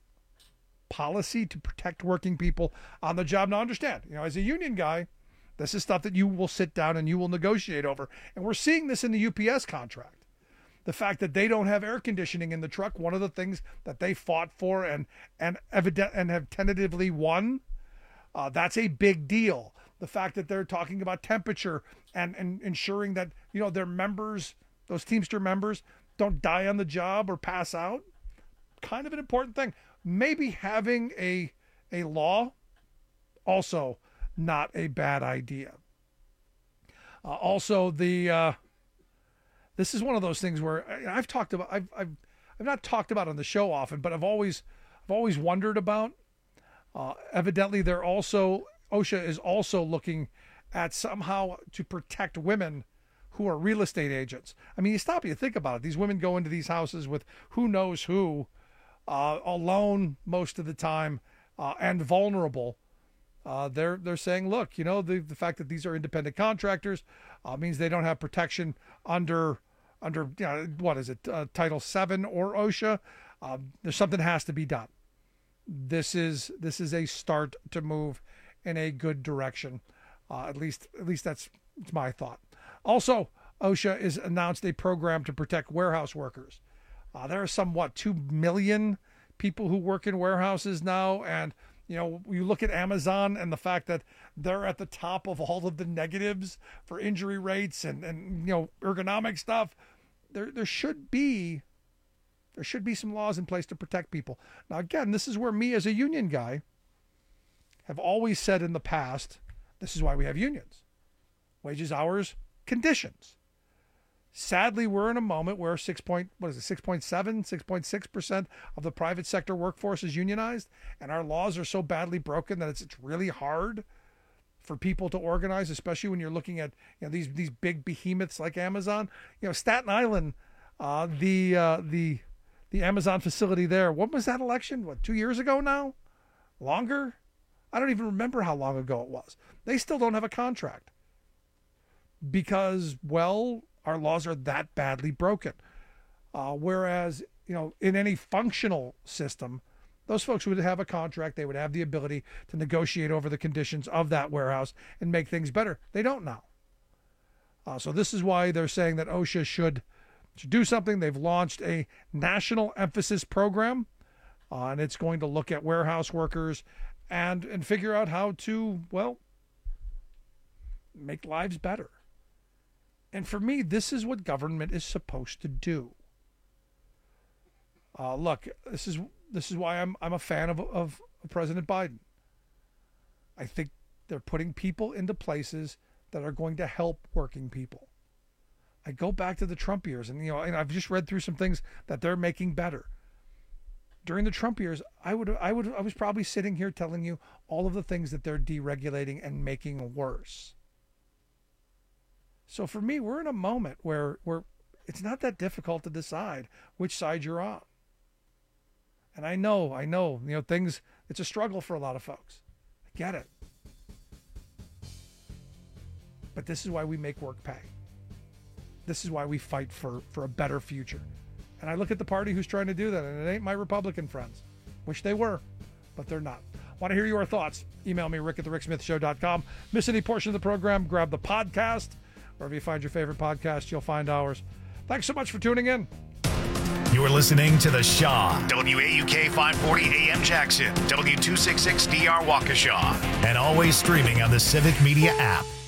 policy to protect working people on the job. Now, understand, you know, as a union guy, this is stuff that you will sit down and you will negotiate over. And we're seeing this in the U P S contract. The fact that they don't have air conditioning in the truck, one of the things that they fought for and and evident and have tentatively won, uh, that's a big deal. The fact that they're talking about temperature and, and ensuring that, you know, their members, those Teamster members, don't die on the job or pass out, kind of an important thing. Maybe having a a law, also not a bad idea. Uh, also, the uh, this is one of those things where I've talked about. I've I've I've not talked about on the show often, but I've always I've always wondered about. Uh, evidently, they're also OSHA is also looking at somehow to protect women who are real estate agents. I mean, you stop and you think about it. These women go into these houses with who knows who. Uh, alone most of the time, uh, and vulnerable. Uh, they're they're saying, look, you know, the the fact that these are independent contractors uh, means they don't have protection under under you know, what is it, uh, Title seven or OSHA. Uh, there's something that has to be done. This is this is a start to move in a good direction. Uh, at least at least that's, that's my thought. Also, OSHA has announced a program to protect warehouse workers. Uh, there are some, what, two million people who work in warehouses now. And, you know, you look at Amazon and the fact that they're at the top of all of the negatives for injury rates and, and you know, ergonomic stuff. There there should be, there should be some laws in place to protect people. Now, again, this is where me as a union guy have always said in the past, this is why we have unions. Wages, hours, conditions. Sadly, we're in a moment where six point what is it six point seven, six point six percent of the private sector workforce is unionized, and our laws are so badly broken that it's it's really hard for people to organize, especially when you're looking at you know these these big behemoths like Amazon. You know, Staten Island, uh, the uh, the the Amazon facility there. What was that election? What, two years ago now? Longer? I don't even remember how long ago it was. They still don't have a contract because, well, our laws are that badly broken. Uh, whereas, you know, in any functional system, those folks would have a contract. They would have the ability to negotiate over the conditions of that warehouse and make things better. They don't now. Uh, so this is why they're saying that OSHA should, should do something. They've launched a national emphasis program, uh, and it's going to look at warehouse workers and, and figure out how to, well, make lives better. And for me, this is what government is supposed to do. Uh, look, this is this is why I'm I'm a fan of, of President Biden. I think they're putting people into places that are going to help working people. I go back to the Trump years, and you know, and I've just read through some things that they're making better. During the Trump years, I would I would I was probably sitting here telling you all of the things that they're deregulating and making worse. So for me, we're in a moment where, where it's not that difficult to decide which side you're on. And I know, I know, you know, things, it's a struggle for a lot of folks. I get it. But this is why we make work pay. This is why we fight for, for a better future. And I look at the party who's trying to do that, and it ain't my Republican friends. Wish they were, but they're not. Want to hear your thoughts? Email me, rick at the rick smith show dot com. Miss any portion of the program, grab the podcast. Wherever you find your favorite podcast, you'll find ours. Thanks so much for tuning in. You're listening to The Shaw, W A U K five forty A M Jackson, W two sixty-six D R Waukesha, and always streaming on the Civic Media app.